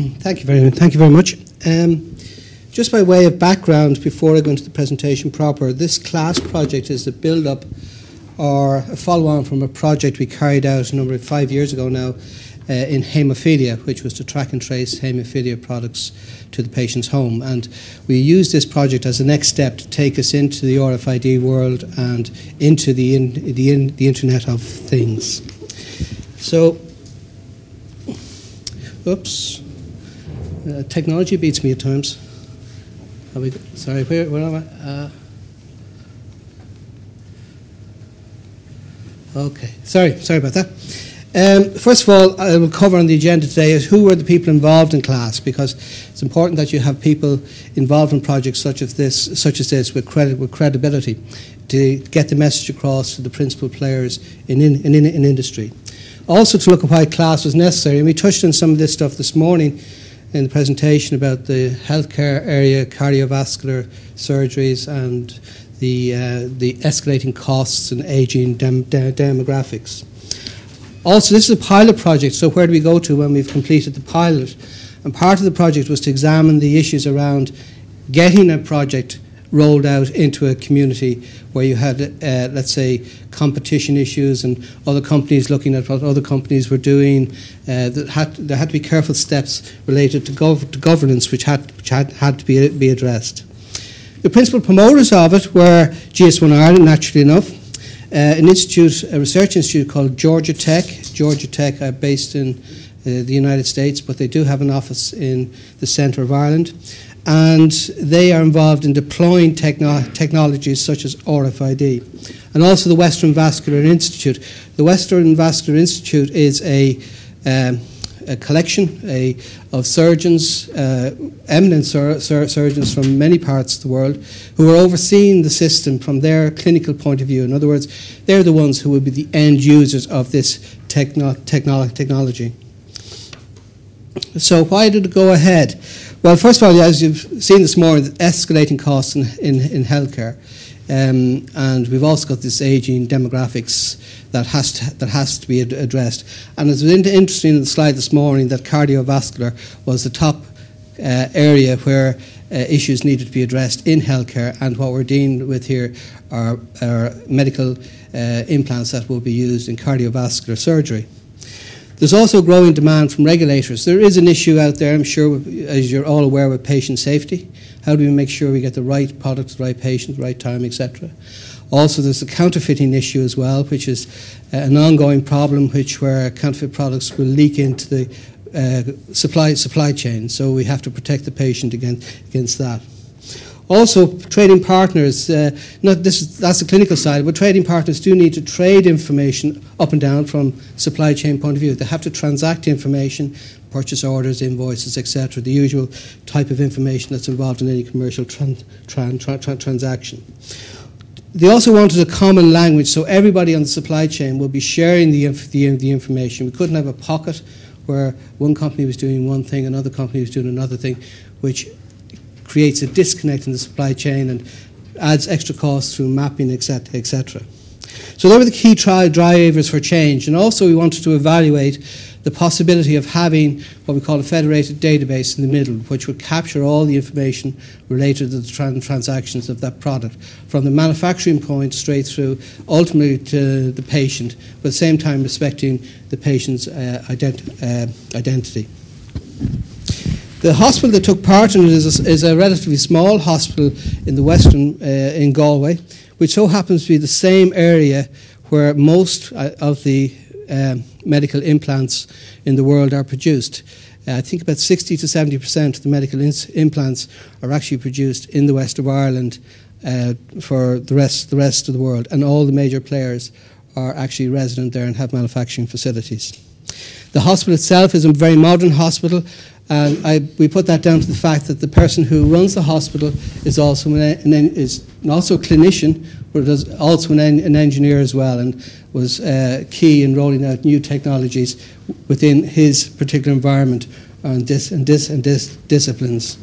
Thank you very much. Just by way of background, before I go into the presentation proper, this CLASS project is a build-up or a follow-on from a project we carried out a number of 5 years ago now in haemophilia, which was to track and trace haemophilia products to the patient's home. And we used this project as a next step to take us into the RFID world and into the Internet of Things. So, technology beats me at times. Sorry, where am I? Okay, sorry about that. First of all, I will cover on the agenda today is who were the people involved in CLASS, because it's important that you have people involved in projects such as this with credibility to get the message across to the principal players in industry. Also to look at why CLASS was necessary, and we touched on some of this stuff this morning in the presentation about the healthcare area, cardiovascular surgeries, and the escalating costs and ageing demographics. Also, this is a pilot project, so where do we go to when we've completed the pilot? And part of the project was to examine the issues around getting a project rolled out into a community where you had, let's say, competition issues and other companies looking at what other companies were doing. There had to be careful steps related to governance which had to be addressed. The principal promoters of it were GS1 Ireland, naturally enough, a research institute called Georgia Tech. Georgia Tech are based in the United States, but they do have an office in the centre of Ireland. And they are involved in deploying technologies such as RFID. And also the Western Vascular Institute. The Western Vascular Institute is a collection of surgeons, eminent surgeons from many parts of the world, who are overseeing the system from their clinical point of view. In other words, they're the ones who will be the end users of this technology. So why did it go ahead? Well, first of all, as you've seen this morning, escalating costs in healthcare. And we've also got this ageing demographics that has to be addressed. And it was interesting in the slide this morning that cardiovascular was the top area where issues needed to be addressed in healthcare, and what we're dealing with here are medical implants that will be used in cardiovascular surgery. There's also growing demand from regulators. There is an issue out there, I'm sure, as you're all aware, with patient safety. How do we make sure we get the right product to the right patient, the right time, etc.? Also, there's the counterfeiting issue as well, which is an ongoing problem where counterfeit products will leak into the supply chain. So we have to protect the patient against that. Also, trading partners, that's the clinical side, but trading partners do need to trade information up and down from supply chain point of view. They have to transact information, purchase orders, invoices, etc., the usual type of information that's involved in any commercial transaction. They also wanted a common language, so everybody on the supply chain will be sharing the information. We couldn't have a pocket where one company was doing one thing, another company was doing another thing, which creates a disconnect in the supply chain and adds extra costs through mapping, etc. So they were the key drivers for change. And also we wanted to evaluate the possibility of having what we call a federated database in the middle, which would capture all the information related to the transactions of that product, from the manufacturing point straight through, ultimately to the patient, but at the same time respecting the patient's identity. The hospital that took part in it is a relatively small hospital in the western, in Galway, which so happens to be the same area where most of the medical implants in the world are produced. I think about 60 to 70% of the medical implants are actually produced in the west of Ireland for the rest of the world, and all the major players are actually resident there and have manufacturing facilities. The hospital itself is a very modern hospital, and we put that down to the fact that the person who runs the hospital is also a clinician, but is also an engineer as well, and was key in rolling out new technologies within his particular environment and disciplines.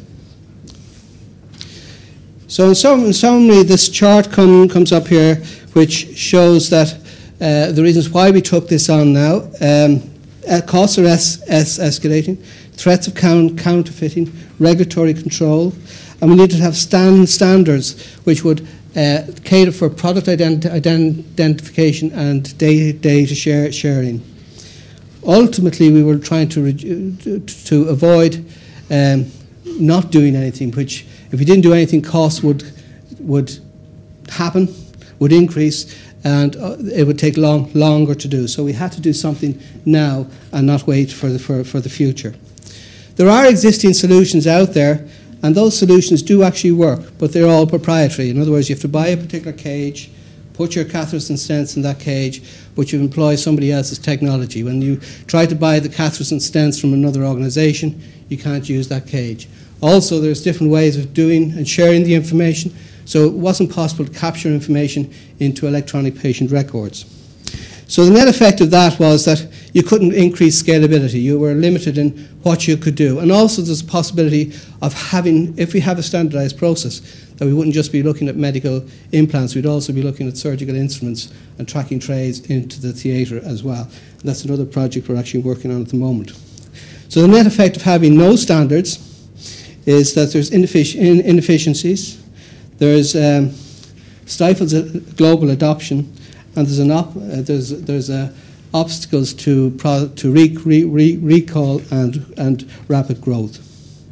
So in summary, this chart comes up here, which shows that the reasons why we took this on now. Costs are escalating. threats of counterfeiting, regulatory control, and we needed to have standards which would cater for product identification and data sharing. Ultimately, we were trying to avoid not doing anything, which, if we didn't do anything, costs would happen, would increase, and it would take longer to do. So we had to do something now and not wait for the future. There are existing solutions out there, and those solutions do actually work, but they're all proprietary. In other words, you have to buy a particular cage, put your catheters and stents in that cage, but you employ somebody else's technology. When you try to buy the catheters and stents from another organisation, you can't use that cage. Also, there's different ways of doing and sharing the information, so it wasn't possible to capture information into electronic patient records. So the net effect of that was that you couldn't increase scalability. You were limited in what you could do. And also there's a possibility of having, if we have a standardized process, that we wouldn't just be looking at medical implants, we'd also be looking at surgical instruments and tracking trays into the theatre as well. And that's another project we're actually working on at the moment. So the net effect of having no standards is that there's inefficiencies, there's stifles global adoption, and there's obstacles to recall and rapid growth.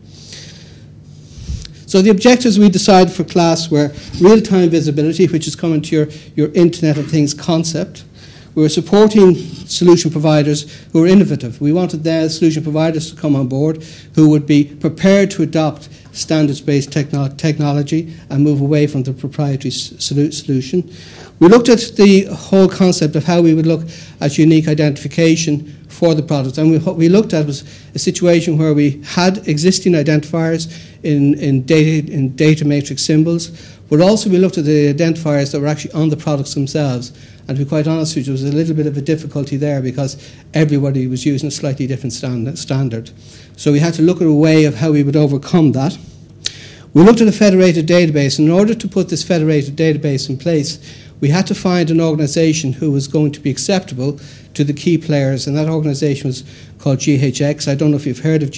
So the objectives we decided for class were real-time visibility, which is coming to your Internet of Things concept. We were supporting solution providers who were innovative. We wanted their solution providers to come on board who would be prepared to adopt standards-based technology and move away from the proprietary solution. We looked at the whole concept of how we would look at unique identification for the products. And what we looked at was a situation where we had existing identifiers in data matrix symbols, but also we looked at the identifiers that were actually on the products themselves. And to be quite honest with you, there was a little bit of a difficulty there because everybody was using a slightly different standard. So we had to look at a way of how we would overcome that. We looked at a federated database. In order to put this federated database in place, we had to find an organisation who was going to be acceptable to the key players, and that organisation was called GHX. I don't know if you've heard of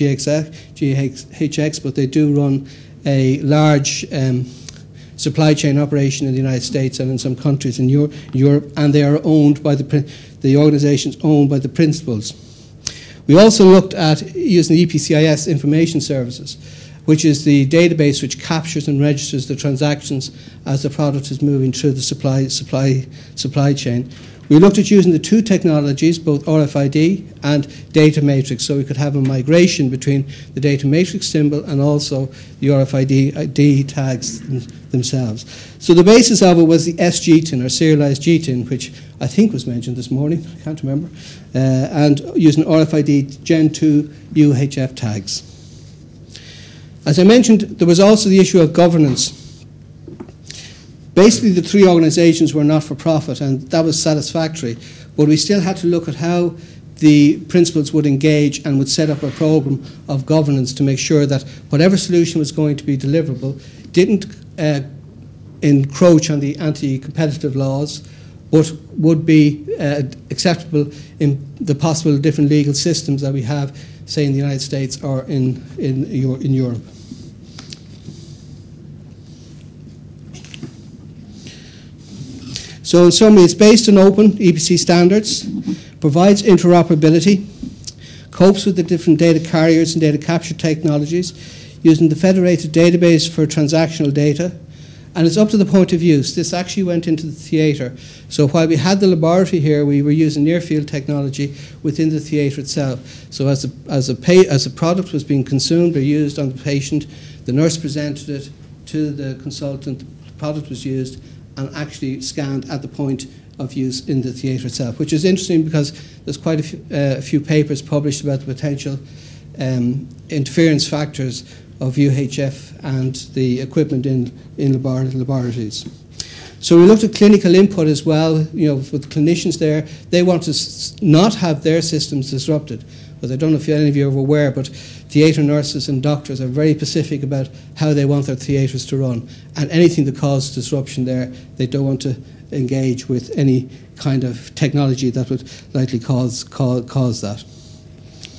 GHX, but they do run a large supply chain operation in the United States and in some countries in Europe, and they are owned by the organisation's owned by the principals. We also looked at using the EPCIS information services, which is the database which captures and registers the transactions as the product is moving through the supply chain. We looked at using the two technologies, both RFID and data matrix, so we could have a migration between the data matrix symbol and also the RFID tags themselves. So the basis of it was the SGTIN, or serialized GTIN, which I think was mentioned this morning, I can't remember, and using RFID Gen 2 UHF tags. As I mentioned, there was also the issue of governance. Basically, the three organisations were not-for-profit, and that was satisfactory. But we still had to look at how the principals would engage and would set up a programme of governance to make sure that whatever solution was going to be deliverable didn't encroach on the anti-competitive laws, but would be acceptable in the possible different legal systems that we have, say, in the United States or in Europe. So in summary, it's based on open EPC standards, provides interoperability, copes with the different data carriers and data capture technologies, using the federated database for transactional data, and it's up to the point of use. This actually went into the theatre. So while we had the laboratory here, we were using near-field technology within the theatre itself. So as the product was being consumed or used on the patient, the nurse presented it to the consultant, the product was used, and actually scanned at the point of use in the theatre itself, which is interesting because there's quite a few papers published about the potential interference factors of UHF and the equipment in laboratories. So we looked at clinical input as well, with clinicians there. They want to not have their systems disrupted. But I don't know if any of you are aware, but theatre nurses and doctors are very specific about how they want their theatres to run. And anything that causes disruption there, they don't want to engage with any kind of technology that would likely cause that.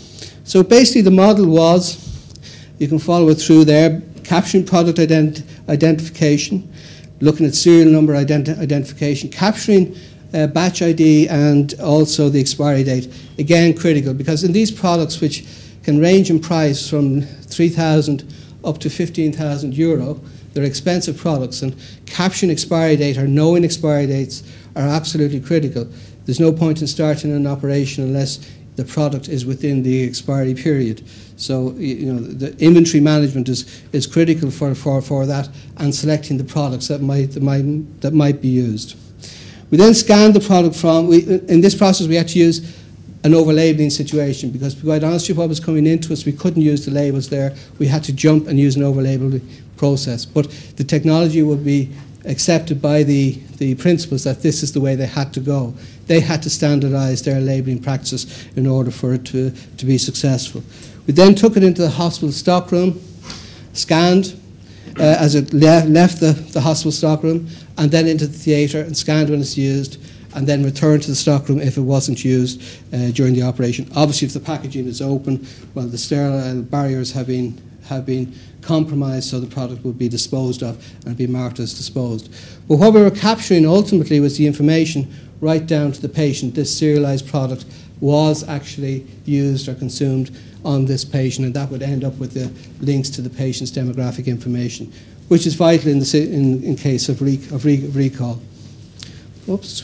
So basically the model was, you can follow it through there, capturing product identification, looking at serial number identification, capturing batch ID and also the expiry date. Again, critical, because in these products, which can range in price from 3,000 up to 15,000 euro, they're expensive products, and capturing expiry date or knowing expiry dates are absolutely critical. There's no point in starting an operation unless the product is within the expiry period. So, the inventory management is critical for that, and selecting the products that might be used. We then scanned the product in this process we had to use an over-labelling situation, because to be quite honest with you, what was coming into us, we couldn't use the labels there. We had to jump and use an over-labelling process. But the technology would be accepted by the principals that this is the way they had to go. They had to standardise their labelling practices in order for it to be successful. We then took it into the hospital stockroom, scanned as it left the hospital stockroom, and then into the theatre and scanned when it's used, and then returned to the stockroom if it wasn't used during the operation. Obviously, if the packaging is open, well, the sterile barriers have been compromised, so the product would be disposed of and be marked as disposed. But what we were capturing ultimately was the information right down to the patient. This serialized product was actually used or consumed on this patient, and that would end up with the links to the patient's demographic information, which is vital in case of recall. Oops.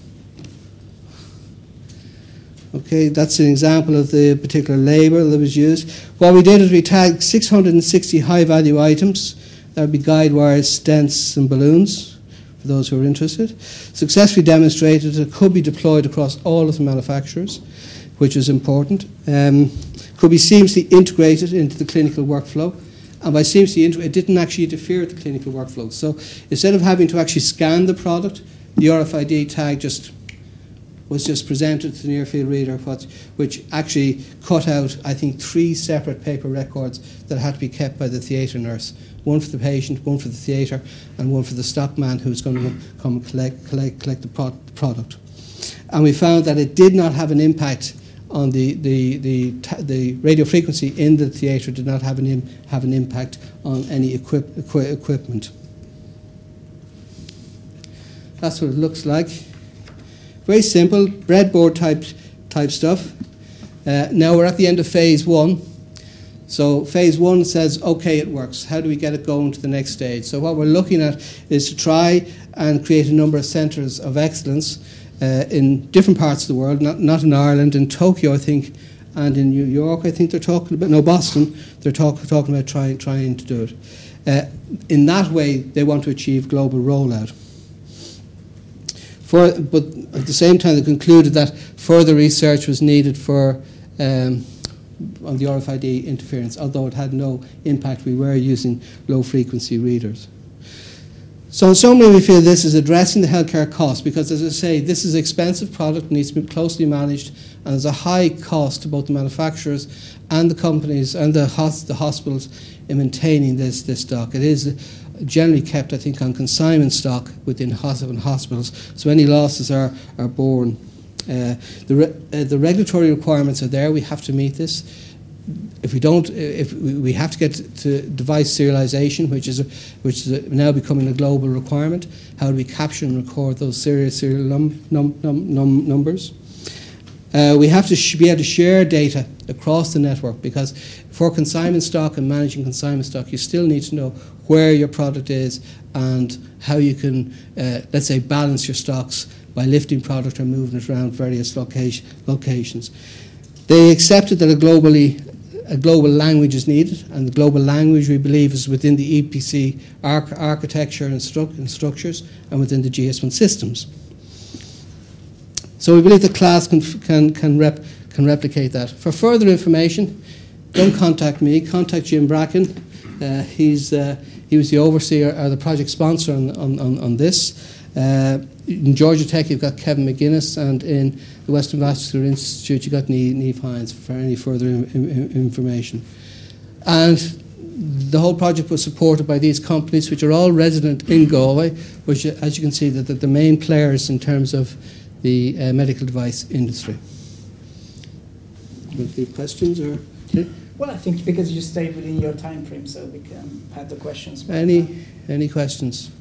Okay, that's an example of the particular label that was used. What we did is we tagged 660 high-value items. That would be guide wires, stents, and balloons, for those who are interested. Successfully demonstrated it could be deployed across all of the manufacturers, which is important. Could be seamlessly integrated into the clinical workflow. And by seamlessly integrated, it didn't actually interfere with the clinical workflow. So instead of having to actually scan the product, the RFID tag was just presented to the near-field reader, which actually cut out, I think, 3 separate paper records that had to be kept by the theatre nurse. One for the patient, one for the theatre, and one for the stockman who's going to come and collect the product. And we found that it did not have an impact on the radio frequency in the theatre, did not have an impact on any equipment. That's what it looks like. Very simple, breadboard type stuff. Now we're at the end of phase 1. So phase 1 says, okay, it works. How do we get it going to the next stage? So what we're looking at is to try and create a number of centres of excellence in different parts of the world, not in Ireland, in Tokyo, I think, and in New York, I think they're talking about, no, Boston, they're talking about trying to do it. In that way, they want to achieve global rollout. But at the same time, they concluded that further research was needed on the RFID interference, although it had no impact. We were using low-frequency readers. So in summary, we feel this is addressing the healthcare cost, because, as I say, this is an expensive product, needs to be closely managed, and there's a high cost to both the manufacturers and the companies and the hospitals in maintaining this stock. It is generally kept, I think, on consignment stock within hospitals, so any losses are borne. The regulatory requirements are there. We have to meet this. If we have to get to device serialization, which is now becoming a global requirement. How do we capture and record those serial numbers? We have to be able to share data across the network, because for consignment stock and managing consignment stock, you still need to know where your product is and how you can, let's say, balance your stocks by lifting product or moving it around various locations. They accepted that a global language is needed, and the global language, we believe, is within the EPC architecture and structures and within the GS1 systems. So we believe the class can replicate that. For further information, don't contact me, contact Jim Bracken. He was the overseer or the project sponsor on this. In Georgia Tech, you've got Kevin McGuinness, and in the Western Vascular Institute, you've got Niamh Hines for any further information. And the whole project was supported by these companies, which are all resident in Galway, which, as you can see, that the main players in terms of the medical device industry. Any questions or? Well, I think because you stayed within your time frame, so we can have the questions. Any questions?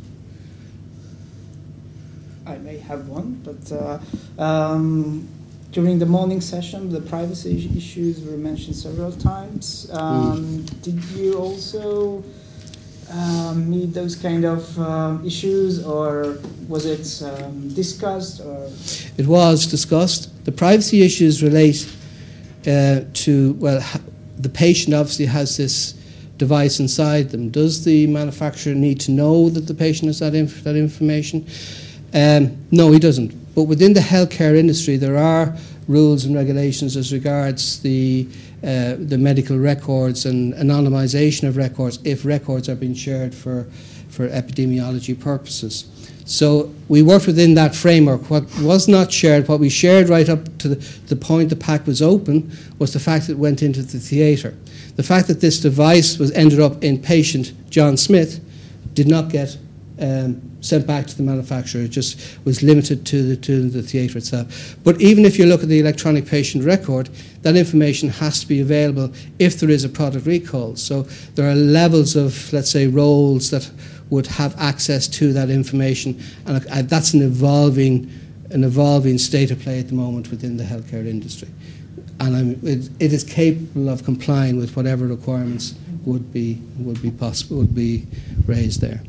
I may have one, but during the morning session, the privacy issues were mentioned several times. Did you also meet those kind of issues, or was it discussed? Or? It was discussed. The privacy issues relate to, well, the patient obviously has this device inside them. Does the manufacturer need to know that the patient has that information? No, he doesn't. But within the healthcare industry, there are rules and regulations as regards the medical records and anonymization of records if records are being shared for epidemiology purposes. So we worked within that framework. What was not shared, what we shared right up to the point the pack was open, was the fact that it went into the theatre. The fact that this device ended up in patient John Smith did not get sent back to the manufacturer. It just was limited to the theatre itself. But even if you look at the electronic patient record, that information has to be available if there is a product recall. So there are levels of, let's say, roles that would have access to that information, and that's an evolving state of play at the moment within the healthcare industry. And it is capable of complying with whatever requirements would be raised there.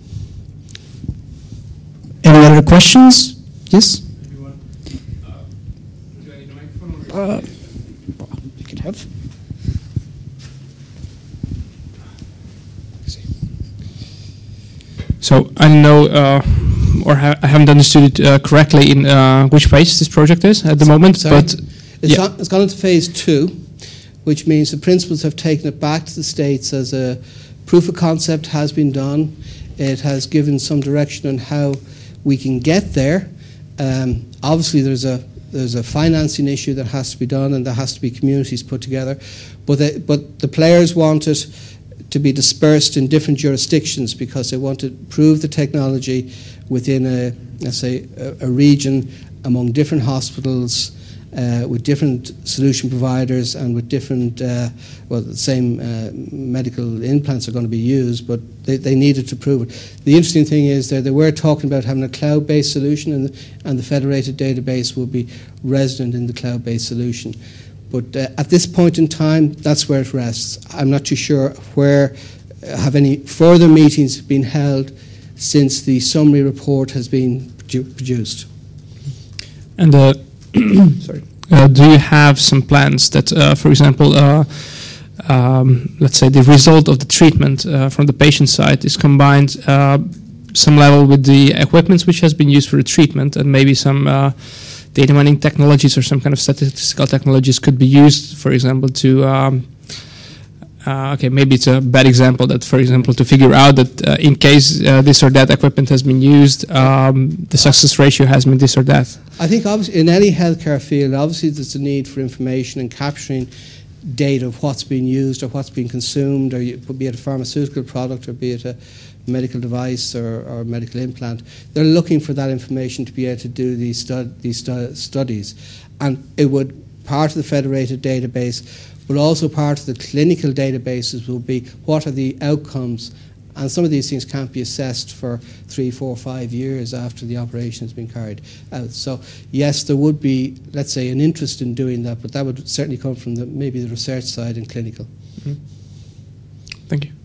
Any other questions? Yes? You could have. So I don't know, or I haven't understood it correctly in which phase this project is at the moment. Sorry? But it's gone into phase 2, which means the principals have taken it back to the States as a proof of concept has been done. It has given some direction on how we can get there. Obviously, there's a financing issue that has to be done, and there has to be communities put together. But the players want it to be dispersed in different jurisdictions because they want to prove the technology within a region among different hospitals with different solution providers and with different, the same medical implants are going to be used, but they needed to prove it. The interesting thing is that they were talking about having a cloud-based solution, and the federated database will be resident in the cloud-based solution. But at this point in time, that's where it rests. I'm not too sure have any further meetings been held since the summary report has been produced. And sorry, do you have some plans that, for example, let's say the result of the treatment from the patient side is combined some level with the equipment which has been used for the treatment, and maybe some data mining technologies or some kind of statistical technologies could be used, for example, to maybe it's a bad example, that, for example, to figure out that in case this or that equipment has been used, the success ratio has been this or that. I think obviously in any healthcare field, obviously there's a need for information and capturing data of what's being used or what's being consumed, or be it a pharmaceutical product or be it a medical device or medical implant. They're looking for that information to be able to do these studies. And it would, part of the federated database, but also part of the clinical databases will be what are the outcomes. And some of these things can't be assessed for 3, 4, 5 years after the operation has been carried out. So yes, there would be, let's say, an interest in doing that, but that would certainly come from maybe the research side and clinical. Mm-hmm. Thank you.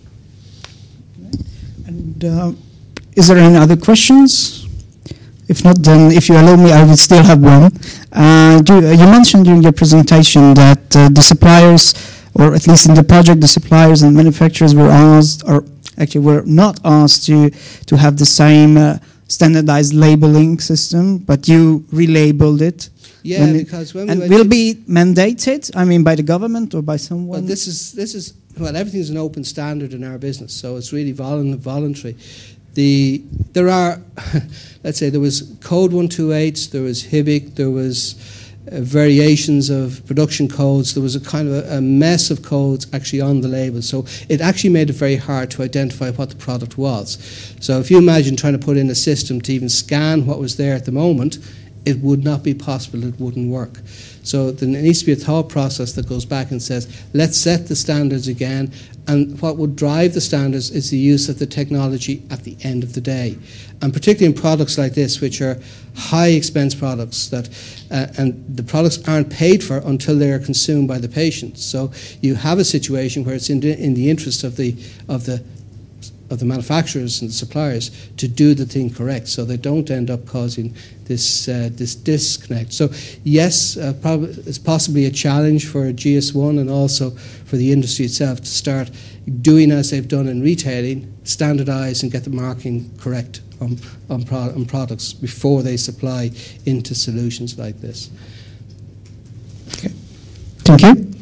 And is there any other questions? If not, then if you allow me, I will still have one. You mentioned during your presentation that the suppliers, or at least in the project, the suppliers and manufacturers were asked, or actually were not asked to have the same standardized labeling system, but you relabeled it. Yeah, because when and will be mandated, I mean, by the government or by someone? Well, this is everything's an open standard in our business, so it's really voluntary. There are, let's say, there was Code 128, there was HIBIC, there was variations of production codes. There was a kind of a mess of codes actually on the label, so it actually made it very hard to identify what the product was. So if you imagine trying to put in a system to even scan what was there at the moment, it would not be possible, it wouldn't work. So there needs to be a thought process that goes back and says, let's set the standards again, and what would drive the standards is the use of the technology at the end of the day. And particularly in products like this, which are high expense products, that and the products aren't paid for until they are consumed by the patient. So you have a situation where it's in the interest of the manufacturers and the suppliers to do the thing correct, so they don't end up causing this disconnect. So yes, it's possibly a challenge for GS1 and also for the industry itself to start doing as they've done in retailing, standardise and get the marking correct on products before they supply into solutions like this. Okay. Thank you.